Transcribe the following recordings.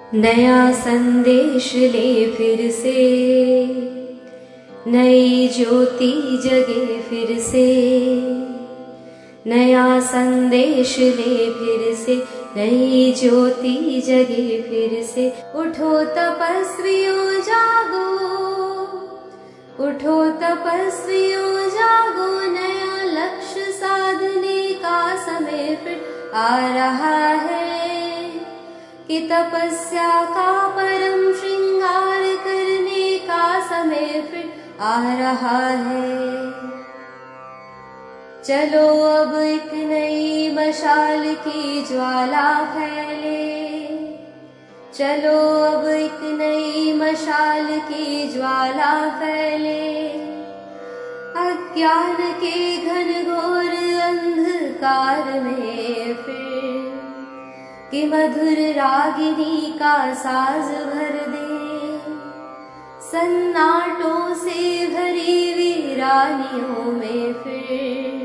नया संदेश ले फिर से, नई ज्योति जगे फिर से। नया संदेश ले फिर से, नई ज्योति जगे फिर से। उठो तपस्वियों जागो, उठो तपस्वियों जागो। नया लक्ष्य साधने का समय फिर आ रहा है, कि तपस्या का परम श्रृंगार करने का समय फिर आ रहा है। चलो अब एक नई मशाल की ज्वाला फैले, चलो अब एक नई मशाल की ज्वाला फैले। अज्ञान के घनघोर अंधकार में फिर, कि मधुर रागिनी का साज भर दे। सन्नाटों से भरी वीरानियों में फिर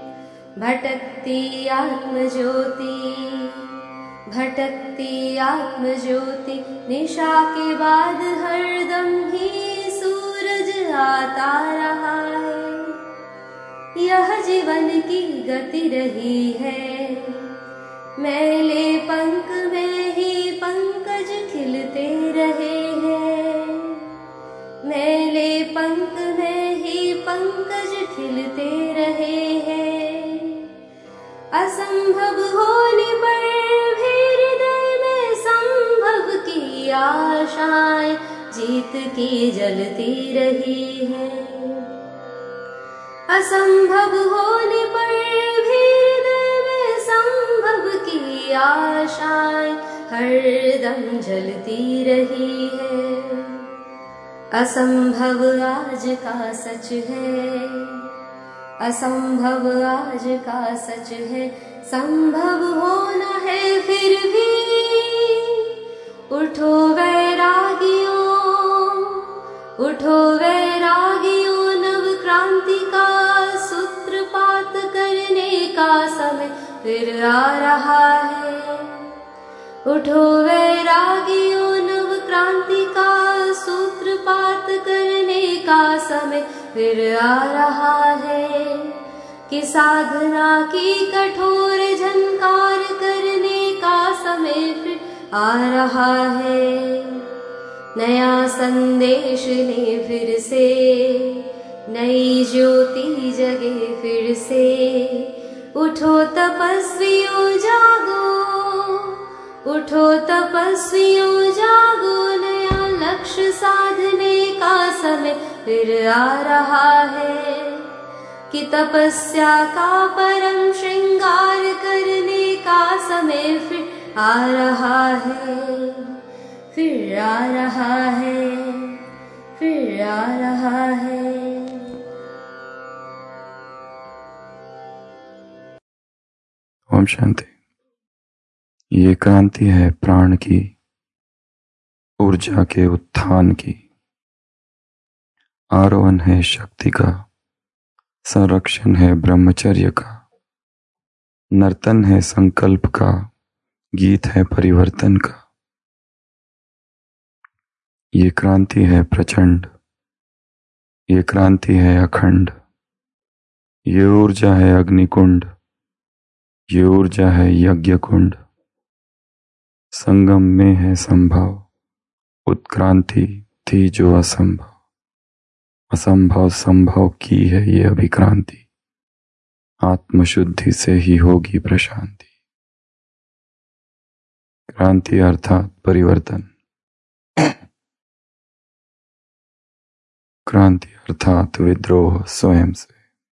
भटकती आत्म ज्योति, भटकती आत्म ज्योति। निशा के बाद हरदम ही सूरज आता रहा है। यह जीवन की गति रही है, मैले पंख में ही पंकज खिलते रहे हैं। मैले पंख में ही पंकज खिलते रहे हैं। असंभव होने पर भी हृदय में संभव की आशाएं जीत की जलती रही है। असंभव होने पर भी आशाएं हरदम जलती रही है। असंभव आज का सच है, असंभव आज का सच है। संभव होना है फिर भी, उठो वैरागियों, उठो वैरागियों। नव क्रांति का सूत्रपात करने का समय फिर आ रहा है। उठो वैरागियों, नव क्रांति का सूत्रपात करने का समय फिर आ रहा है। कि साधना की कठोर झंकार करने का समय फिर आ रहा है। नया संदेश ले फिर से, नई ज्योति जगे फिर से। उठो तपस्वियों जागो, उठो तपस्वियों जागो। नया लक्ष्य साधने का समय फिर आ रहा है, कि तपस्या का परम श्रृंगार करने का समय फिर आ रहा है, फिर आ रहा है, फिर आ रहा है। ओम शांति। ये क्रांति है प्राण की, ऊर्जा के उत्थान की। आरोहण है शक्ति का, संरक्षण है ब्रह्मचर्य का। नर्तन है संकल्प का, गीत है परिवर्तन का। ये क्रांति है प्रचंड, ये क्रांति है अखंड। ये ऊर्जा है अग्निकुंड, ये ऊर्जा है यज्ञ कुंड। संगम में है संभव, उत्क्रांति थी जो असंभव। असंभव संभव की है ये अभिक्रांति। आत्मशुद्धि से ही होगी प्रशांति। क्रांति अर्थात परिवर्तन, क्रांति अर्थात विद्रोह स्वयं से।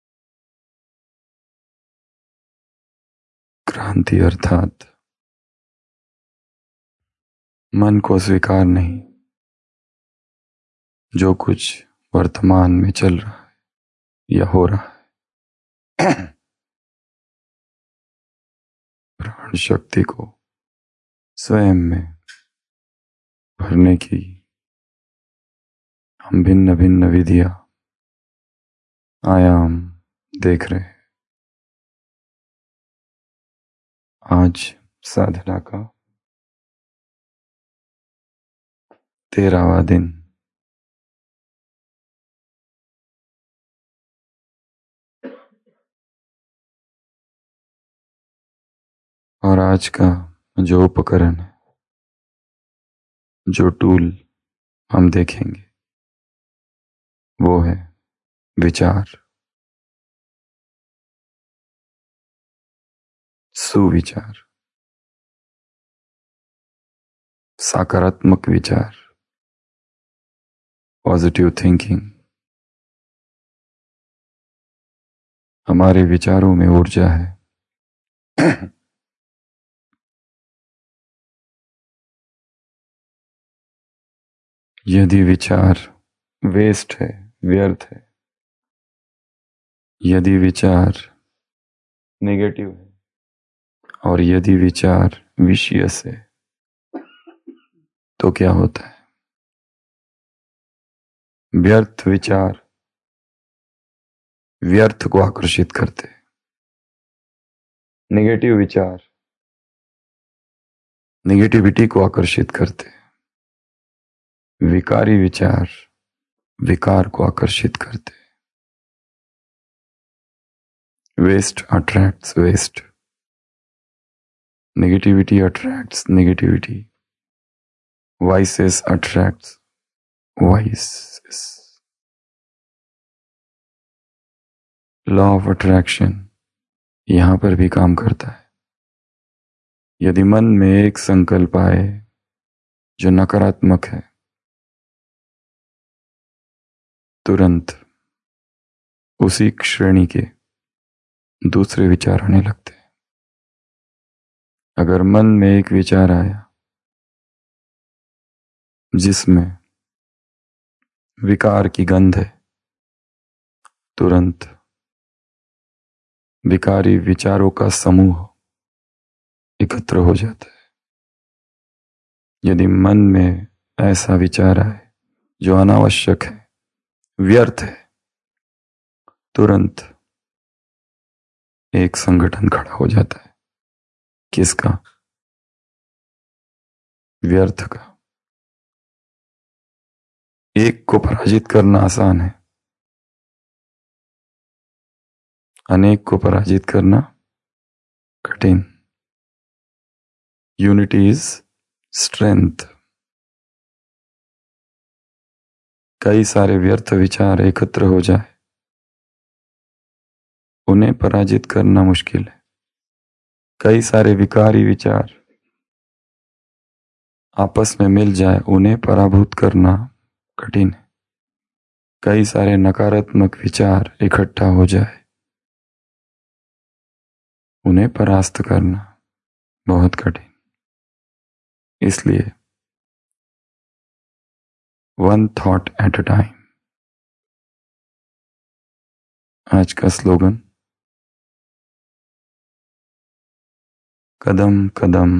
क्रांति अर्थात मन को स्वीकार नहीं, जो कुछ वर्तमान में चल रहा है या हो रहा है। प्राण शक्ति को स्वयं में भरने की हम भिन्न भिन्न विधियां, आयाम देख रहे हैं। आज साधना का 13वां दिन। और आज का जो उपकरण है, जो टूल हम देखेंगे, वो है विचार, सुविचार, सकारात्मक विचार, पॉजिटिव थिंकिंग। हमारे विचारों में ऊर्जा है। यदि विचार वेस्ट है, व्यर्थ है, यदि विचार नेगेटिव है और यदि विचार विशियस है, तो क्या होता है? व्यर्थ विचार व्यर्थ को आकर्षित करते, नेगेटिव विचार नेगेटिविटी को आकर्षित करते, विकारी विचार विकार को आकर्षित करते। Waste attracts waste, negativity attracts negativity, vices attracts vices. Law of attraction यहां पर भी काम करता है। यदि मन में एक संकल्प आए जो नकारात्मक है, तुरंत उसी श्रेणी के दूसरे विचार आने लगते हैं। अगर मन में एक विचार आया जिसमें विकार की गंध है, तुरंत विकारी विचारों का समूह एकत्र हो जाता है। यदि मन में ऐसा विचार आए जो अनावश्यक है, व्यर्थ है, तुरंत एक संगठन खड़ा हो जाता है। किसका? व्यर्थ का। एक को पराजित करना आसान है, अनेक को पराजित करना कठिन। Unity is strength. कई सारे व्यर्थ विचार एकत्र हो जाए, उन्हें पराजित करना मुश्किल है। कई सारे विकारी विचार आपस में मिल जाए, उन्हें पराभूत करना कठिन है। कई सारे नकारात्मक विचार इकट्ठा हो जाए, उन्हें परास्त करना बहुत कठिन। इसलिए one thought at a time. आज का स्लोगन, कदम कदम।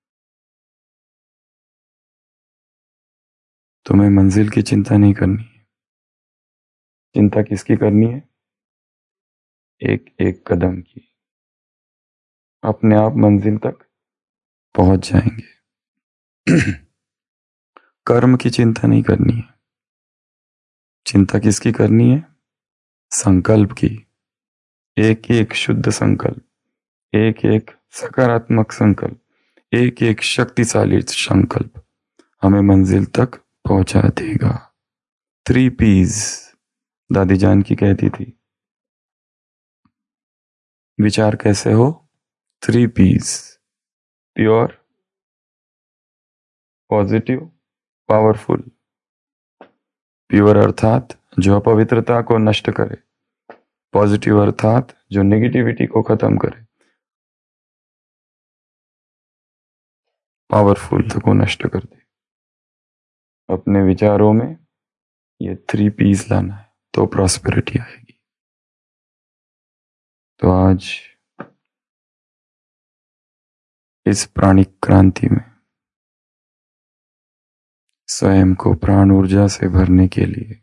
तुम्हें मंजिल की चिंता नहीं करनी है। चिंता किसकी करनी है? एक एक कदम की। अपने आप मंजिल तक पहुंच जाएंगे। कर्म की चिंता नहीं करनी है। चिंता किसकी करनी है? संकल्प की। एक एक शुद्ध संकल्प, एक एक सकारात्मक संकल्प, एक एक शक्तिशाली संकल्प हमें मंजिल तक पहुंचा देगा। 3 P's दादी जान की कहती थी। विचार कैसे हो? 3 P's, pure, positive, powerful. Pure अर्थात जो अपवित्रता को नष्ट करे, पॉजिटिव अर्थात जो नेगेटिविटी को खत्म करे, पावरफुल को नष्ट कर दे। अपने विचारों में ये 3 P's लाना है तो प्रॉस्पेरिटी आएगी। तो आज इस प्राणिक क्रांति में स्वयं को प्राण ऊर्जा से भरने के लिए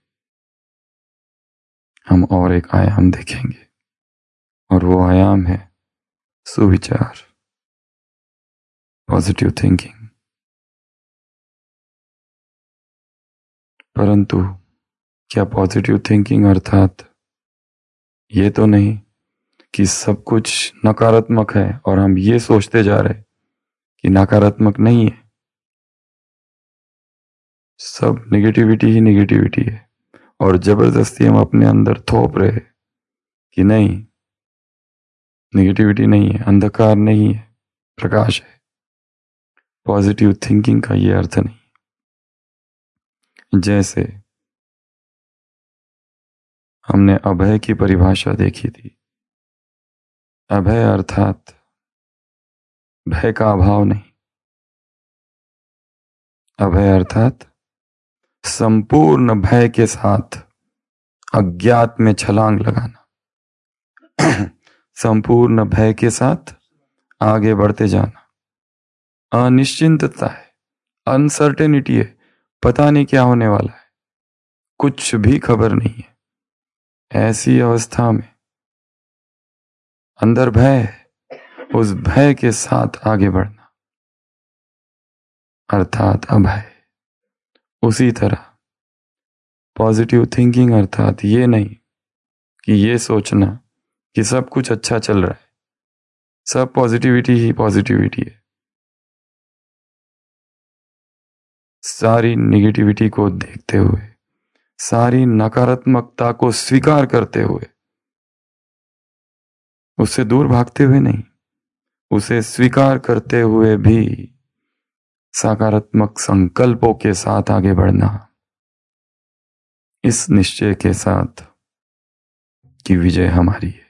हम और एक आयाम देखेंगे, और वो आयाम है सुविचार, पॉजिटिव थिंकिंग। परंतु क्या पॉजिटिव थिंकिंग अर्थात ये तो नहीं कि सब कुछ नकारात्मक है और हम ये सोचते जा रहे कि नकारात्मक नहीं है, सब नेगेटिविटी ही नेगेटिविटी है, और जबरदस्ती हम अपने अंदर थोप रहे कि नहीं, नेगेटिविटी नहीं है, अंधकार नहीं है, प्रकाश है। पॉजिटिव थिंकिंग का ये अर्थ नहीं। जैसे हमने अभय की परिभाषा देखी थी, अभय अर्थात भय का अभाव नहीं, अभय अर्थात संपूर्ण भय के साथ अज्ञात में छलांग लगाना संपूर्ण भय के साथ आगे बढ़ते जाना। अनिश्चितता है, अनसर्टेनिटी है, पता नहीं क्या होने वाला है, कुछ भी खबर नहीं है। ऐसी अवस्था में अंदर भय है, उस भय के साथ आगे बढ़ना अर्थात अभय। उसी तरह पॉजिटिव थिंकिंग अर्थात ये नहीं कि ये सोचना कि सब कुछ अच्छा चल रहा है, सब पॉजिटिविटी ही पॉजिटिविटी है। सारी नेगेटिविटी को देखते हुए, सारी नकारात्मकता को स्वीकार करते हुए, उससे दूर भागते हुए नहीं, उसे स्वीकार करते हुए भी सकारात्मक संकल्पों के साथ आगे बढ़ना, इस निश्चय के साथ कि विजय हमारी है।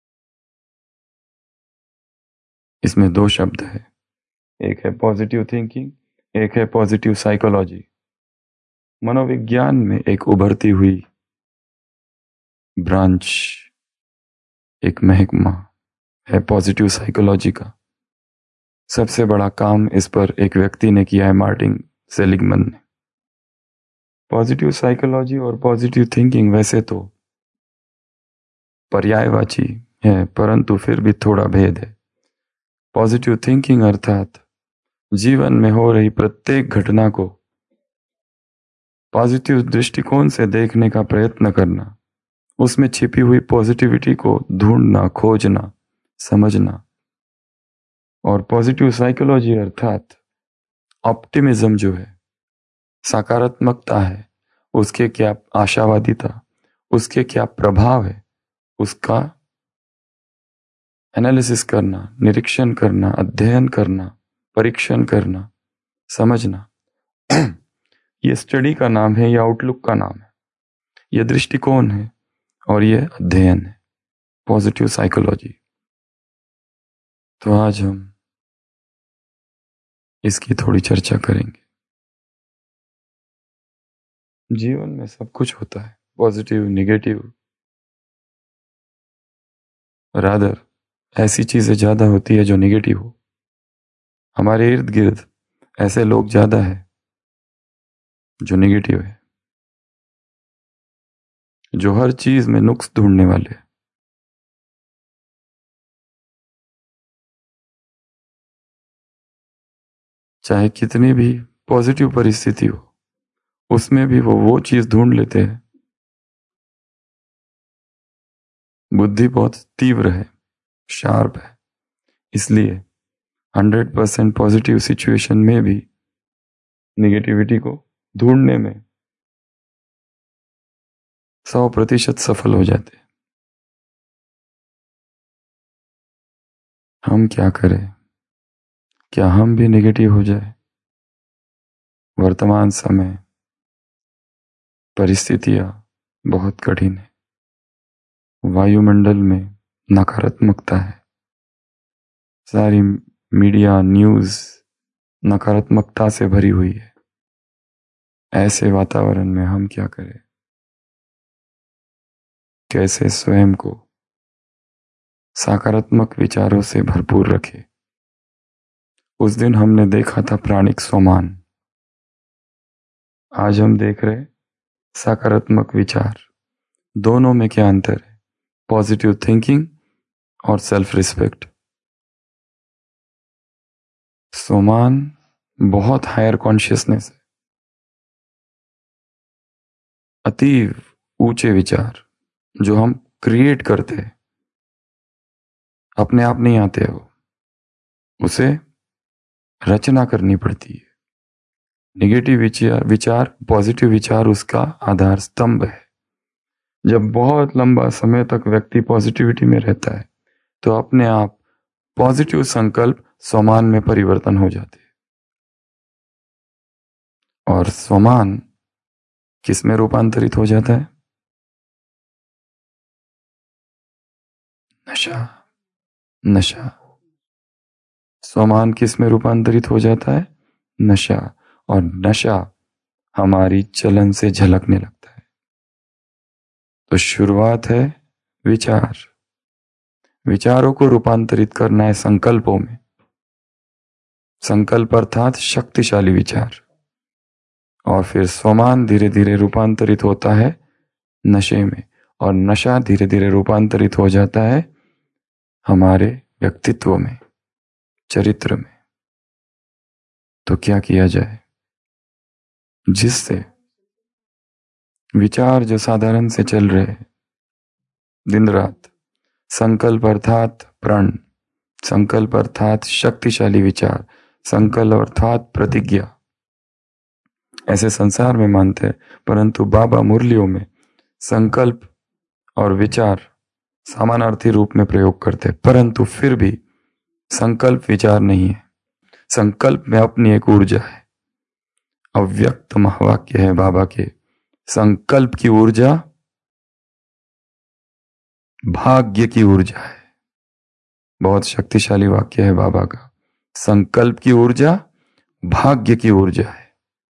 इसमें दो शब्द है, एक है पॉजिटिव थिंकिंग, एक है पॉजिटिव साइकोलॉजी। मनोविज्ञान में एक उभरती हुई ब्रांच, एक महकमा है पॉजिटिव साइकोलॉजी का। सबसे बड़ा काम इस पर एक व्यक्ति ने किया है, मार्टिन सेलिगमन ने। पॉजिटिव साइकोलॉजी और पॉजिटिव थिंकिंग वैसे तो पर्यायवाची है, परंतु फिर भी थोड़ा भेद है। पॉजिटिव थिंकिंग अर्थात जीवन में हो रही प्रत्येक घटना को पॉजिटिव दृष्टिकोण से देखने का प्रयत्न करना, उसमें छिपी हुई पॉजिटिविटी को ढूंढना, खोजना, समझना। और पॉजिटिव साइकोलॉजी अर्थात ऑप्टिमिज्म जो है, सकारात्मकता है, उसके क्या आशावादिता, उसके क्या प्रभाव है, उसका एनालिसिस करना, निरीक्षण करना, अध्ययन करना, परीक्षण करना, समझना। ये स्टडी का नाम है, ये आउटलुक का नाम है, ये दृष्टिकोण है और ये अध्ययन है, पॉजिटिव साइकोलॉजी। तो आज हम इसकी थोड़ी चर्चा करेंगे। जीवन में सब कुछ होता है, पॉजिटिव, नेगेटिव, रादर ऐसी चीजें ज्यादा होती है जो नेगेटिव हो। हमारे इर्द गिर्द ऐसे लोग ज्यादा है जो नेगेटिव है, जो हर चीज में नुक्स ढूंढने वाले। चाहे कितनी भी पॉजिटिव परिस्थिति हो, उसमें भी वो चीज ढूंढ लेते हैं। बुद्धि बहुत तीव्र है, शार्प है, इसलिए 100% पॉजिटिव सिचुएशन में भी नेगेटिविटी को ढूंढने में 100% सफल हो जाते हैं। हम क्या करें? क्या हम भी नेगेटिव हो जाए? वर्तमान समय परिस्थितियां बहुत कठिन है, वायुमंडल में नकारात्मकता है, सारी मीडिया न्यूज नकारात्मकता से भरी हुई है। ऐसे वातावरण में हम क्या करें? कैसे स्वयं को सकारात्मक विचारों से भरपूर रखें? उस दिन हमने देखा था प्राणिक सोमान, आज हम देख रहे सकारात्मक विचार। दोनों में क्या अंतर है? पॉजिटिव थिंकिंग और सेल्फ रिस्पेक्ट। सोमान बहुत हायर कॉन्शियसनेस है, अतीव ऊंचे विचार जो हम क्रिएट करते हैं, अपने आप नहीं आते हो, उसे रचना करनी पड़ती है। नेगेटिव विचार पॉजिटिव विचार उसका आधार स्तंभ है। जब बहुत लंबा समय तक व्यक्ति पॉजिटिविटी में रहता है तो अपने आप पॉजिटिव संकल्प स्वमान में परिवर्तन हो जाते हैं। और स्वमान किस में रूपांतरित हो जाता है? नशा। स्वमान किस में रूपांतरित हो जाता है? नशा। और नशा हमारी चलन से झलकने लगता है। तो शुरुआत है विचार। विचारों को रूपांतरित करना है संकल्पों में। संकल्प अर्थात शक्तिशाली विचार। और फिर स्वमान धीरे धीरे रूपांतरित होता है नशे में, और नशा धीरे धीरे रूपांतरित हो जाता है हमारे व्यक्तित्व में, चरित्र में। तो क्या किया जाए जिससे विचार जो साधारण से चल रहे दिन रात, संकल्प अर्थात प्रण, संकल्प अर्थात शक्तिशाली विचार, संकल्प अर्थात प्रतिज्ञा, ऐसे संसार में मानते हैं, परंतु बाबा मुरलियों में संकल्प और विचार समानार्थी रूप में प्रयोग करते हैं। परंतु फिर भी संकल्प विचार नहीं है। संकल्प में अपनी एक ऊर्जा है। अव्यक्त महावाक्य है बाबा के, संकल्प की ऊर्जा भाग्य की ऊर्जा है। बहुत शक्तिशाली वाक्य है बाबा का। संकल्प की ऊर्जा भाग्य की ऊर्जा है।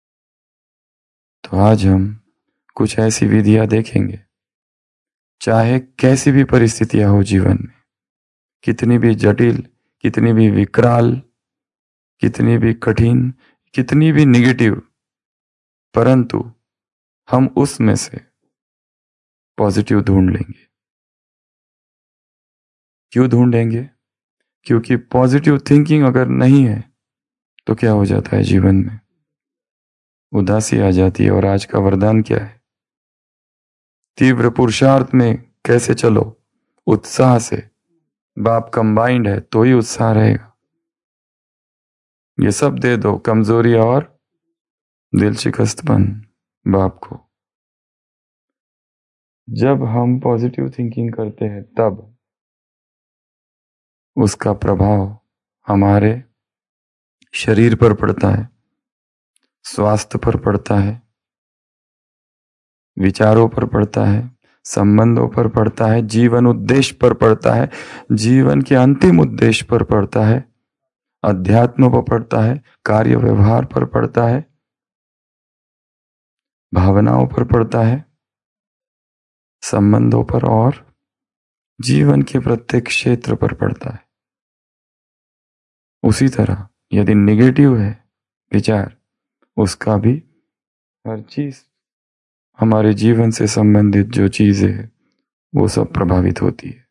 तो आज हम कुछ ऐसी विधियां देखेंगे, चाहे कैसी भी परिस्थितियां हो जीवन में, कितनी भी जटिल, कितनी भी विकराल, कितनी भी कठिन, कितनी भी निगेटिव, परंतु हम उसमें से पॉजिटिव ढूंढ लेंगे। क्यों ढूंढेंगे? क्योंकि पॉजिटिव थिंकिंग अगर नहीं है तो क्या हो जाता है जीवन में? उदासी आ जाती है। और आज का वरदान क्या है? तीव्र पुरुषार्थ में कैसे चलो? उत्साह से। बाप कंबाइंड है तो ही उत्साह रहेगा। ये सब दे दो, कमजोरी और दिल शिकस्तपन बाप को। जब हम पॉजिटिव थिंकिंग करते हैं तब उसका प्रभाव हमारे शरीर पर पड़ता है, स्वास्थ्य पर पड़ता है, विचारों पर पड़ता है, संबंधों पर पड़ता है, जीवन उद्देश्य पर पड़ता है, जीवन के अंतिम उद्देश्य पर पड़ता है, अध्यात्म पर पड़ता है, कार्य व्यवहार पर पड़ता है, भावनाओं पर पड़ता है, संबंधों पर और जीवन के प्रत्येक क्षेत्र पर पड़ता है। उसी तरह यदि निगेटिव है विचार, उसका भी हर चीज, हमारे जीवन से संबंधित जो चीजें है वो सब प्रभावित होती है।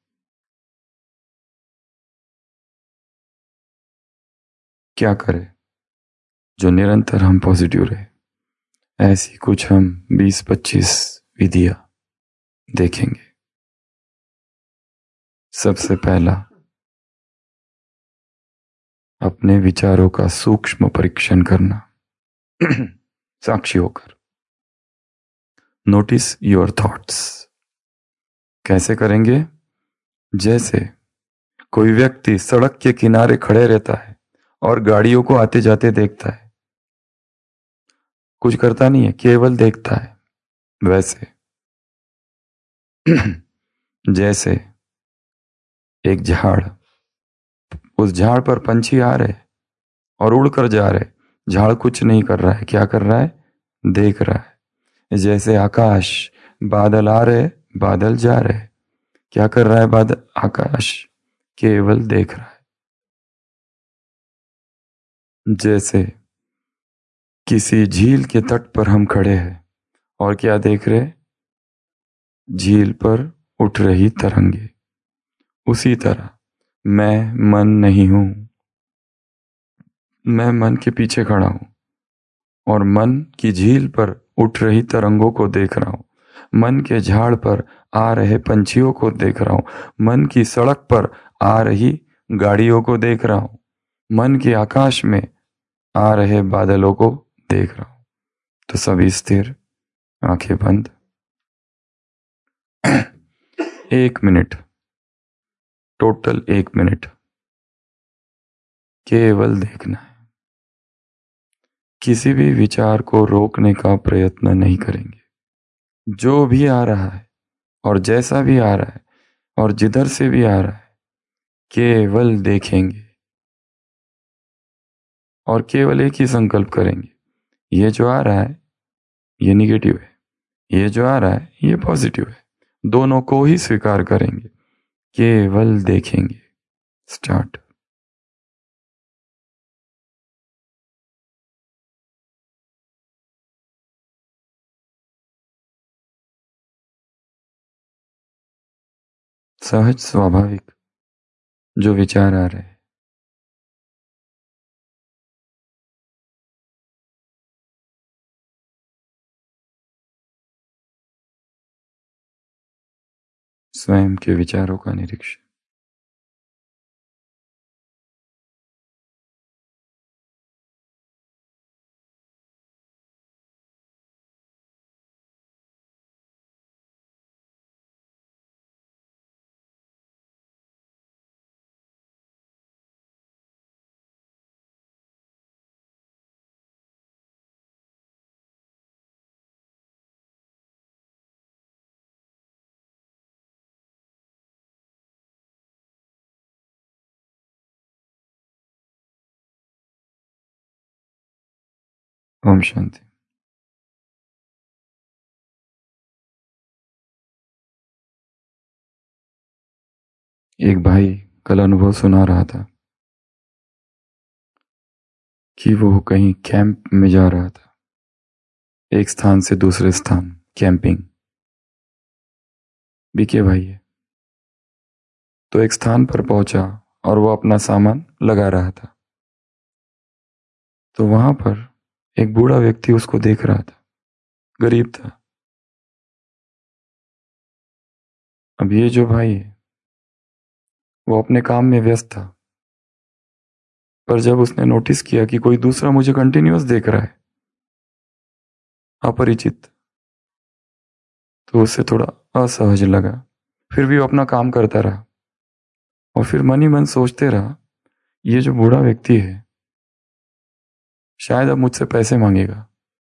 क्या करें जो निरंतर हम पॉजिटिव रहे? ऐसी कुछ हम 20-25 विधियां देखेंगे। सबसे पहला, अपने विचारों का सूक्ष्म परीक्षण करना साक्षी होकर। Notice your thoughts. कैसे करेंगे? जैसे कोई व्यक्ति सड़क के किनारे खड़े रहता है और गाड़ियों को आते जाते देखता है, कुछ करता नहीं है, केवल देखता है। वैसे जैसे एक झाड़, उस झाड़ पर पंछी आ रहे और उड़कर जा रहे, झाड़ कुछ नहीं कर रहा है, क्या कर रहा है? देख रहा है। जैसे आकाश, बादल आ रहे, बादल जा रहे, क्या कर रहा है बादल? आकाश केवल देख रहा है। जैसे किसी झील के तट पर हम खड़े हैं और क्या देख रहे? झील पर उठ रही तरंगे। उसी तरह मैं मन नहीं हूं, मैं मन के पीछे खड़ा हूं और मन की झील पर उठ रही तरंगों को देख रहा हूं। मन के झाड़ पर आ रहे पंछियों को देख रहा हूं, मन की सड़क पर आ रही गाड़ियों को देख रहा हूं, मन के आकाश में आ रहे बादलों को देख रहा हूं। तो सभी स्थिर, आंखें बंद। 1 मिनट, टोटल 1 मिनट केवल देखना है। किसी भी विचार को रोकने का प्रयत्न नहीं करेंगे। जो भी आ रहा है और जैसा भी आ रहा है और जिधर से भी आ रहा है, केवल देखेंगे और केवल एक ही संकल्प करेंगे, ये जो आ रहा है ये निगेटिव है, ये जो आ रहा है ये पॉजिटिव है, दोनों को ही स्वीकार करेंगे, केवल देखेंगे। स्टार्ट। सहज, स्वाभाविक जो विचार आ रहे हैं, स्वयं के विचारों का निरीक्षण। ओम शांति। एक भाई कल अनुभव सुना रहा था कि वो कहीं कैंप में जा रहा था, एक स्थान से दूसरे स्थान, कैंपिंग। बीके भाई है। तो एक स्थान पर पहुंचा और वो अपना सामान लगा रहा था। तो वहां पर एक बूढ़ा व्यक्ति उसको देख रहा था, गरीब था। अब ये जो भाई है वो अपने काम में व्यस्त था, पर जब उसने नोटिस किया कि कोई दूसरा मुझे कंटिन्यूअस देख रहा है, अपरिचित, तो उससे थोड़ा असहज लगा। फिर भी वो अपना काम करता रहा और फिर मन ही मन सोचते रहा, ये जो बूढ़ा व्यक्ति है शायद अब मुझसे पैसे मांगेगा,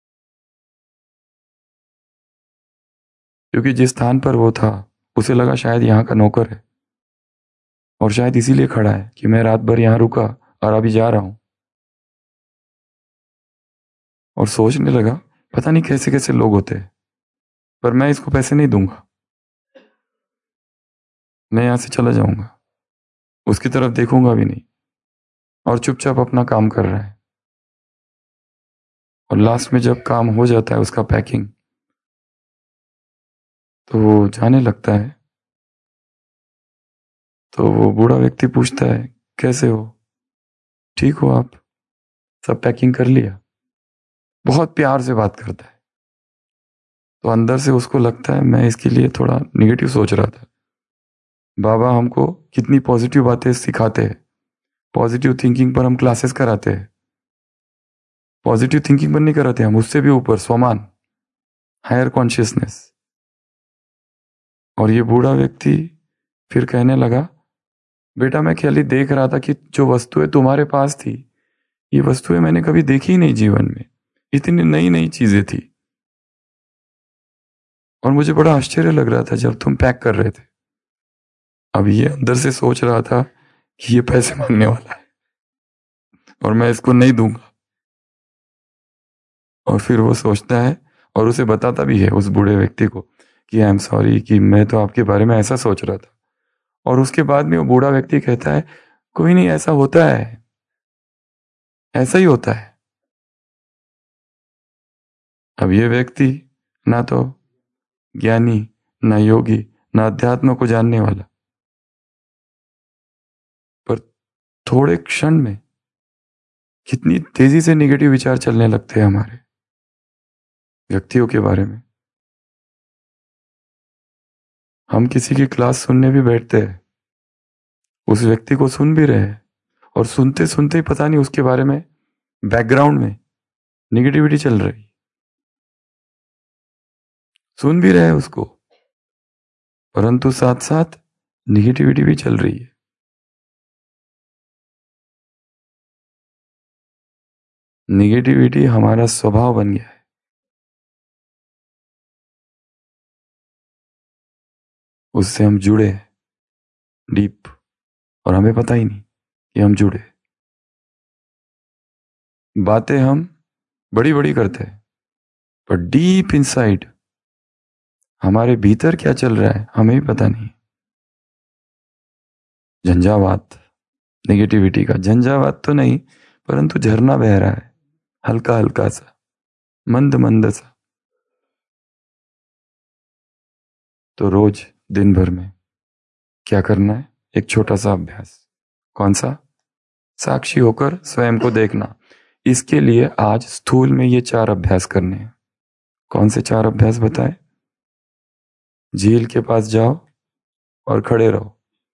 क्योंकि जिस स्थान पर वो था उसे लगा शायद यहाँ का नौकर है और शायद इसीलिए खड़ा है कि मैं रात भर यहाँ रुका और अभी जा रहा हूं। और सोचने लगा, पता नहीं कैसे कैसे लोग होते हैं, पर मैं इसको पैसे नहीं दूंगा, मैं यहां से चला जाऊंगा, उसकी तरफ देखूंगा भी नहीं, और चुपचाप अपना काम कर रहा है। और लास्ट में जब काम हो जाता है उसका पैकिंग, तो वो जाने लगता है। तो वो बूढ़ा व्यक्ति पूछता है, कैसे हो, ठीक हो आप, सब पैकिंग कर लिया? बहुत प्यार से बात करता है। तो अंदर से उसको लगता है मैं इसके लिए थोड़ा निगेटिव सोच रहा था। बाबा हमको कितनी पॉजिटिव बातें सिखाते हैं, पॉजिटिव थिंकिंग पर हम क्लासेस कराते हैं, पॉजिटिव थिंकिंग पर नहीं कराते हम, उससे भी ऊपर स्वमान, हायर कॉन्शियसनेस। और ये बूढ़ा व्यक्ति फिर कहने लगा, बेटा मैं खाली देख रहा था कि जो वस्तुएं तुम्हारे पास थी, ये वस्तुएं मैंने कभी देखी ही नहीं जीवन में, इतनी नई नई चीजें थी, और मुझे बड़ा आश्चर्य लग रहा था जब तुम पैक कर रहे थे। अब ये अंदर से सोच रहा था कि ये पैसे मांगने वाला है और मैं इसको नहीं दूंगा। और फिर वो सोचता है और उसे बताता भी है, उस बूढ़े व्यक्ति को, कि आई एम सॉरी, कि मैं तो आपके बारे में ऐसा सोच रहा था। और उसके बाद में वो बूढ़ा व्यक्ति कहता है, कोई नहीं, ऐसा होता है, ऐसा ही होता है। अब ये व्यक्ति ना तो ज्ञानी, ना योगी, ना अध्यात्म को जानने वाला, पर थोड़े क्षण में कितनी तेजी से निगेटिव विचार चलने लगते हैं हमारे व्यक्तियों के बारे में। हम किसी की क्लास सुनने भी बैठते हैं, उस व्यक्ति को सुन भी रहे हैं, और सुनते सुनते ही पता नहीं उसके बारे में बैकग्राउंड में निगेटिविटी चल रही, सुन भी रहे हैं उसको, परंतु साथ साथ निगेटिविटी भी चल रही है। निगेटिविटी हमारा स्वभाव बन गया है। उससे हम जुड़े हैं डीप, और हमें पता ही नहीं कि हम जुड़े। बातें हम बड़ी बड़ी करते हैं, पर डीप इनसाइड हमारे भीतर क्या चल रहा है हमें भी पता नहीं। झंझावात, नेगेटिविटी का झंझावात तो नहीं, परंतु झरना बह रहा है, हल्का हल्का सा, मंद मंद सा। तो रोज दिन भर में क्या करना है? एक छोटा सा अभ्यास। कौन सा? साक्षी होकर स्वयं को देखना। इसके लिए आज स्थूल में ये 4 अभ्यास करने हैं। कौन से 4 अभ्यास बताए? झील के पास जाओ और खड़े रहो,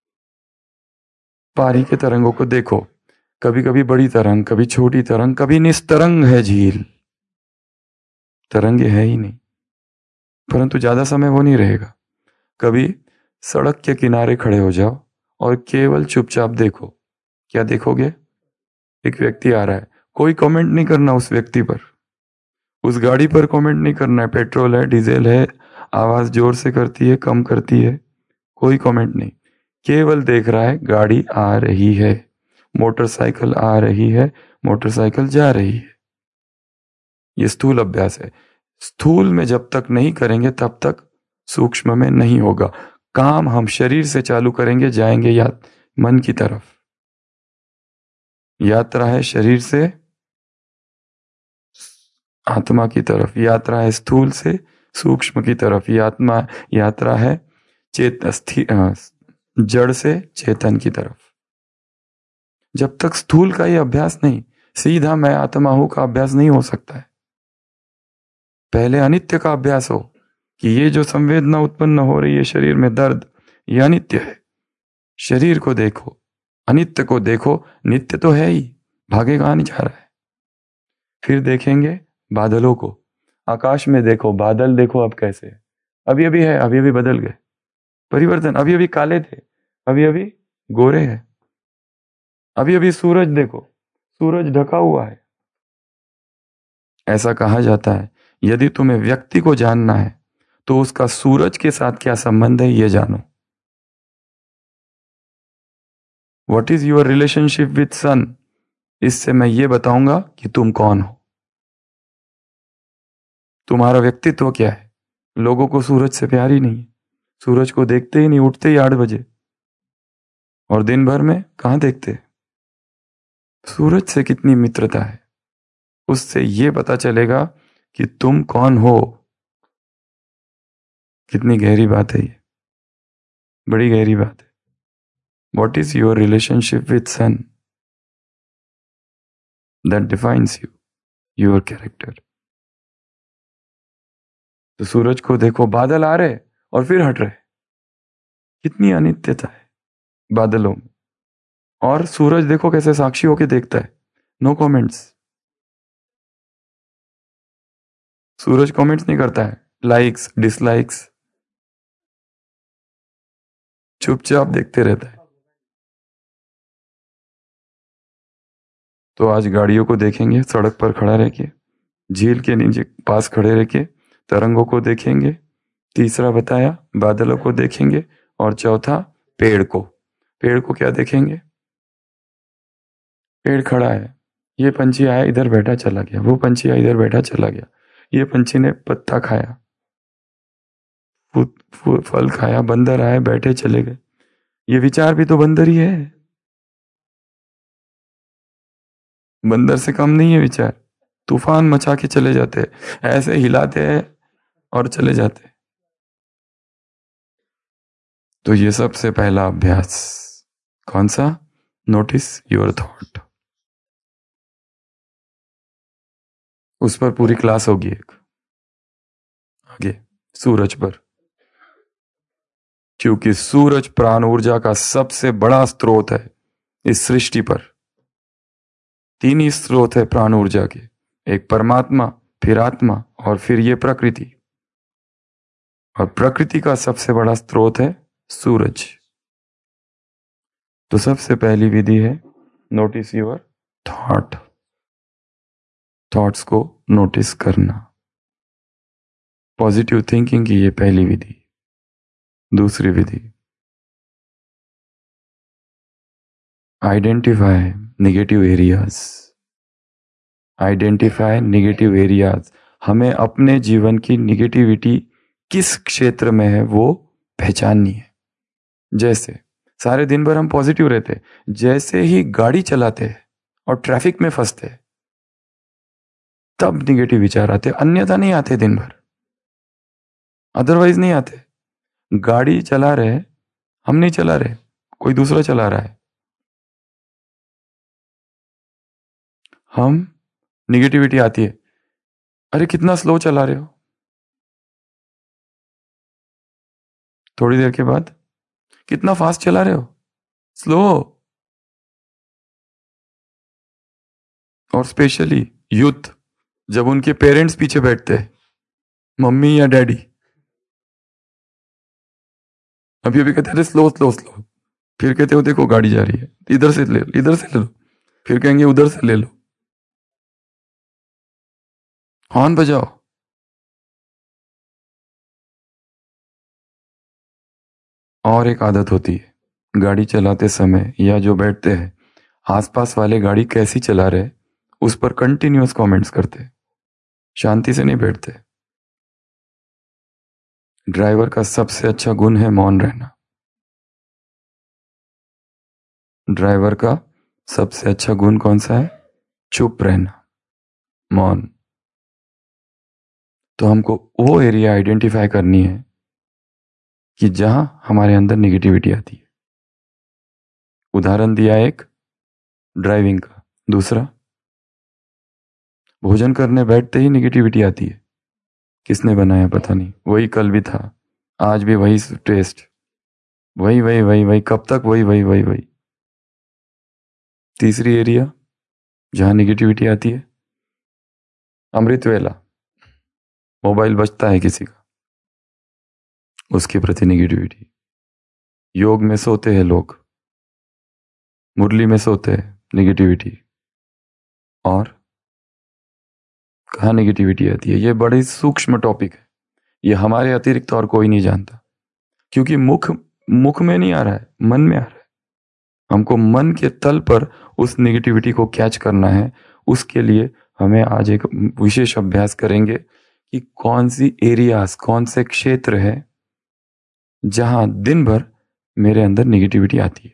पानी के तरंगों को देखो, कभी कभी बड़ी तरंग, कभी छोटी तरंग, कभी निस्तरंग है झील, तरंगे है ही नहीं, परंतु ज्यादा समय वो नहीं रहेगा। कभी सड़क के किनारे खड़े हो जाओ और केवल चुपचाप देखो। क्या देखोगे? एक व्यक्ति आ रहा है, कोई कमेंट नहीं करना उस व्यक्ति पर, उस गाड़ी पर कमेंट नहीं करना है, पेट्रोल है, डीजल है, आवाज जोर से करती है, कम करती है, कोई कमेंट नहीं। केवल देख रहा है, गाड़ी आ रही है, मोटरसाइकिल आ रही है, मोटरसाइकिल जा रही है। ये स्थूल अभ्यास है। स्थूल में जब तक नहीं करेंगे तब तक सूक्ष्म में नहीं होगा। काम हम शरीर से चालू करेंगे, जाएंगे या मन की तरफ। यात्रा है शरीर से आत्मा की तरफ, यात्रा है स्थूल से सूक्ष्म की तरफ, यात्रा है जड़ से चेतन की तरफ। जब तक स्थूल का ये अभ्यास नहीं, सीधा मैं आत्मा हूं का अभ्यास नहीं हो सकता है। पहले अनित्य का अभ्यास हो कि ये जो संवेदना उत्पन्न हो रही है शरीर में, दर्द, ये अनित्य है। शरीर को देखो, अनित्य को देखो, नित्य तो है ही, भागे कहां नहीं जा रहा है। फिर देखेंगे बादलों को, आकाश में देखो, बादल देखो अब कैसे है। अभी अभी है, अभी अभी बदल गए, परिवर्तन। अभी अभी काले थे, अभी अभी गोरे हैं। अभी अभी सूरज देखो, सूरज ढका हुआ है। ऐसा कहा जाता है, यदि तुम्हें व्यक्ति को जानना है तो उसका सूरज के साथ क्या संबंध है ये जानो। What is your relationship with sun? इससे मैं ये बताऊंगा कि तुम कौन हो, तुम्हारा व्यक्तित्व क्या है। लोगों को सूरज से प्यार ही नहीं है, सूरज को देखते ही नहीं, उठते ही 8 बजे, और दिन भर में कहां देखते। सूरज से कितनी मित्रता है, उससे ये पता चलेगा कि तुम कौन हो। कितनी गहरी बात है ये, बड़ी गहरी बात है। What is your relationship with sun? That defines you, your character. तो सूरज को देखो, बादल आ रहे और फिर हट रहे, कितनी अनित्यता है बादलों में। और सूरज देखो कैसे साक्षी होके देखता है, नो कमेंट्स। सूरज कमेंट्स नहीं करता है, लाइक्स डिसलाइक्स, चुपचाप देखते रहता है। तो आज गाड़ियों को देखेंगे सड़क पर खड़ा रह के, झील के नीचे पास खड़े रह के तरंगों को देखेंगे, तीसरा बताया बादलों को देखेंगे, और चौथा पेड़ को। पेड़ को क्या देखेंगे? पेड़ खड़ा है, ये पंछी आया इधर बैठा चला गया, वो पंछी आया इधर बैठा चला गया, ये पंछी ने पत्ता खाया, फल खाया, बंदर आए बैठे चले गए। ये विचार भी तो बंदर ही है, बंदर से कम नहीं है विचार। तूफान मचा के चले जाते हैं, ऐसे हिलाते हैं और चले जाते हैं। तो ये सबसे पहला अभ्यास कौन सा? Notice your thought. उस पर पूरी क्लास होगी एक आगे, सूरज पर। क्योंकि सूरज प्राण ऊर्जा का सबसे बड़ा स्रोत है इस सृष्टि पर। 3 ही स्रोत है प्राण ऊर्जा के, एक परमात्मा, फिर आत्मा और फिर ये प्रकृति। और प्रकृति का सबसे बड़ा स्रोत है सूरज। तो सबसे पहली विधि है नोटिस योर थॉट। थॉट्स को नोटिस करना, पॉजिटिव थिंकिंग की ये पहली विधि। दूसरी विधि, identify negative areas. Identify negative areas, हमें अपने जीवन की निगेटिविटी किस क्षेत्र में है वो पहचाननी है। जैसे सारे दिन भर हम पॉजिटिव रहते, जैसे ही गाड़ी चलाते हैं और ट्रैफिक में फंसते हैं तब निगेटिव विचार आते, अन्यथा नहीं आते दिन भर, अदरवाइज नहीं आते। गाड़ी चला रहे, हम नहीं चला रहे, कोई दूसरा चला रहा है, हम निगेटिविटी आती है, अरे कितना स्लो चला रहे हो। थोड़ी देर के बाद कितना फास्ट चला रहे हो, स्लो। और स्पेशली यूथ, जब उनके पेरेंट्स पीछे बैठते हैं, मम्मी या डैडी, अभी अभी कहते हैं स्लो स्लो स्लो, फिर कहते हो देखो गाड़ी जा रही है, इधर से ले लो, इधर से ले लो, फिर कहेंगे उधर से ले लो, हॉर्न बजाओ। और एक आदत होती है, गाड़ी चलाते समय या जो बैठते हैं आसपास वाले गाड़ी कैसी चला रहे उस पर कंटिन्यूअस कमेंट्स करते, शांति से नहीं बैठते। ड्राइवर का सबसे अच्छा गुण है मौन रहना। ड्राइवर का सबसे अच्छा गुण कौन सा है? चुप रहना, मौन। तो हमको वो एरिया आइडेंटिफाई करनी है कि जहां हमारे अंदर निगेटिविटी आती है। उदाहरण दिया एक ड्राइविंग का। दूसरा, भोजन करने बैठते ही निगेटिविटी आती है, किसने बनाया पता नहीं, वही कल भी था, आज भी वही टेस्ट, वही वही वही वही, कब तक वही वही वही वही। तीसरी एरिया जहां निगेटिविटी आती है, अमृत वेला, मोबाइल बजता है किसी का, उसके प्रति निगेटिविटी। योग में सोते हैं लोग, मुरली में सोते हैं, निगेटिविटी। और कहाँ निगेटिविटी आती है? ये बड़े सूक्ष्म टॉपिक है, ये हमारे अतिरिक्त और कोई नहीं जानता, क्योंकि मुख में नहीं आ रहा है, मन में आ रहा है। हमको मन के तल पर उस निगेटिविटी को कैच करना है। उसके लिए हमें आज एक विशेष अभ्यास करेंगे कि कौन सी एरियाज, कौन से क्षेत्र है जहां दिन भर मेरे अंदर निगेटिविटी आती है।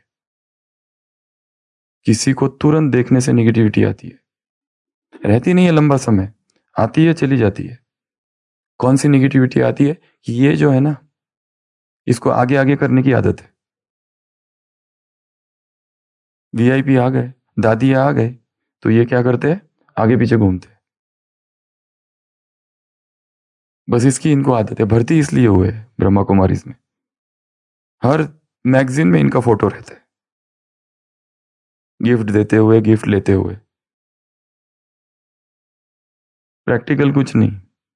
किसी को तुरंत देखने से निगेटिविटी आती है, रहती नहीं है लंबा समय, आती है चली जाती है। कौन सी निगेटिविटी आती है कि ये जो है ना, इसको आगे आगे करने की आदत है। वीआईपी आ गए, दादी आ गए, तो ये क्या करते हैं? आगे पीछे घूमते हैं। बस इसकी इनको आदत है। भर्ती इसलिए हुए ब्रह्मा कुमारीज में, हर मैगजीन में इनका फोटो रहता है, गिफ्ट देते हुए, गिफ्ट लेते हुए। प्रैक्टिकल कुछ नहीं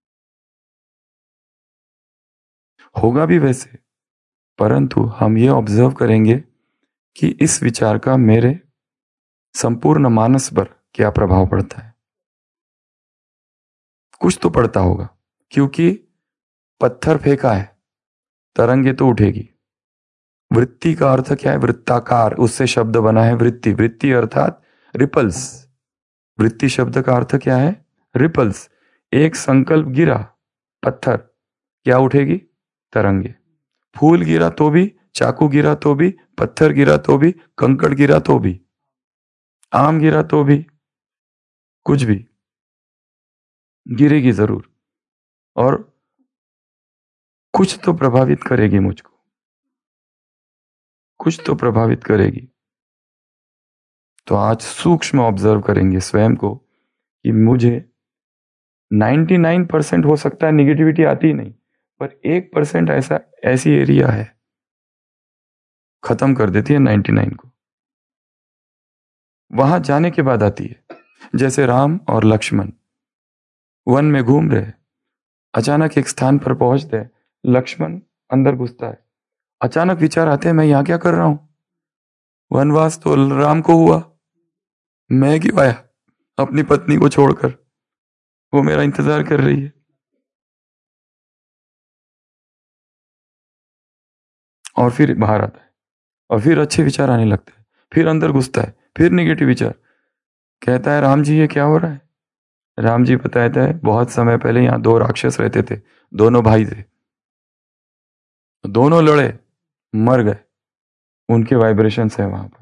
होगा भी वैसे, परंतु हम ये ऑब्जर्व करेंगे कि इस विचार का मेरे संपूर्ण मानस पर क्या प्रभाव पड़ता है। कुछ तो पड़ता होगा, क्योंकि पत्थर फेंका है, तरंगे तो उठेगी। वृत्ति का अर्थ क्या है? वृत्ताकार, उससे शब्द बना है वृत्ति। वृत्ति अर्थात रिपल्स। वृत्ति शब्द का अर्थ क्या है? रिपल्स। एक संकल्प गिरा, पत्थर, क्या उठेगी? तरंगे। फूल गिरा तो भी, चाकू गिरा तो भी, पत्थर गिरा तो भी, कंकड़ गिरा तो भी, आम गिरा तो भी, कुछ भी गिरेगी जरूर, और कुछ तो प्रभावित करेगी मुझको, कुछ तो प्रभावित करेगी। तो आज सूक्ष्म ऑब्जर्व करेंगे स्वयं को कि मुझे 99% हो सकता है निगेटिविटी आती ही नहीं, पर 1% ऐसी एरिया है खत्म कर देती है 99 को। वहां जाने के बाद आती है, जैसे राम और लक्ष्मण वन में घूम रहे, अचानक एक स्थान पर पहुंचते हैं। लक्ष्मण अंदर घुसता है, अचानक विचार आते हैं मैं यहां क्या कर रहा हूं, वनवास तो राम को हुआ, मैं क्यों आया अपनी पत्नी को छोड़कर, वो मेरा इंतजार कर रही है। और फिर बाहर आता है और फिर अच्छे विचार आने लगते हैं, फिर अंदर घुसता है, फिर नेगेटिव विचार। कहता है राम जी ये क्या हो रहा है। राम जी बताता है बहुत समय पहले यहाँ दो राक्षस रहते थे, दोनों भाई थे, दोनों लड़े, मर गए, उनके वाइब्रेशंस है वहां पर।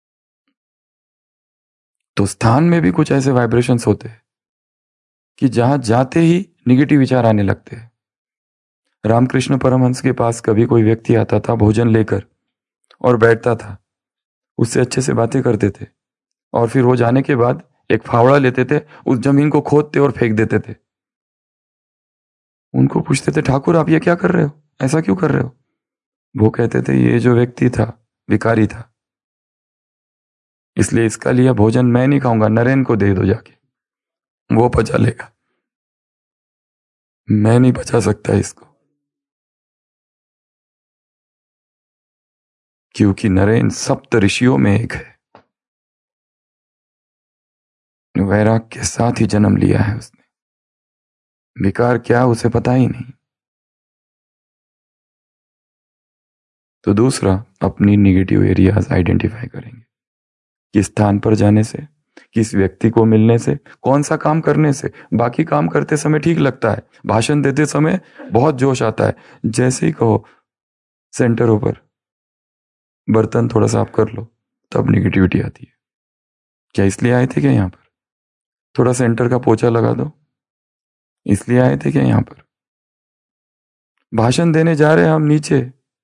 तो स्थान में भी कुछ ऐसे वाइब्रेशंस होते हैं कि जहां जाते ही निगेटिव विचार आने लगते हैं। रामकृष्ण परमहंस के पास कभी कोई व्यक्ति आता था भोजन लेकर और बैठता था, उससे अच्छे से बातें करते थे, और फिर वो जाने के बाद एक फावड़ा लेते थे, उस जमीन को खोदते और फेंक देते थे। उनको पूछते थे ठाकुर आप ये क्या कर रहे हो, ऐसा क्यों कर रहे हो। वो कहते थे ये जो व्यक्ति था विकारी था, इसलिए इसका लिया भोजन मैं नहीं खाऊंगा, नरेन को दे दो जाके, वो पचा लेगा, मैं नहीं बचा सकता इसको, क्योंकि नरेन सप्त ऋषियों में एक है। वैराग के साथ ही जन्म लिया है उसने, विकार क्या उसे पता ही नहीं। तो दूसरा, अपनी निगेटिव एरियाज आइडेंटिफाई करेंगे, किस स्थान पर जाने से, किस व्यक्ति को मिलने से, कौन सा काम करने से। बाकी काम करते समय ठीक लगता है, भाषण देते समय बहुत जोश आता है, जैसे ही कहो सेंटरों पर बर्तन थोड़ा साफ कर लो तब निगेटिविटी आती है। क्या इसलिए आए थे क्या यहां पर, थोड़ा सेंटर का पोछा लगा दो, इसलिए आए थे क्या यहां पर। भाषण देने जा रहे हैं हम नीचे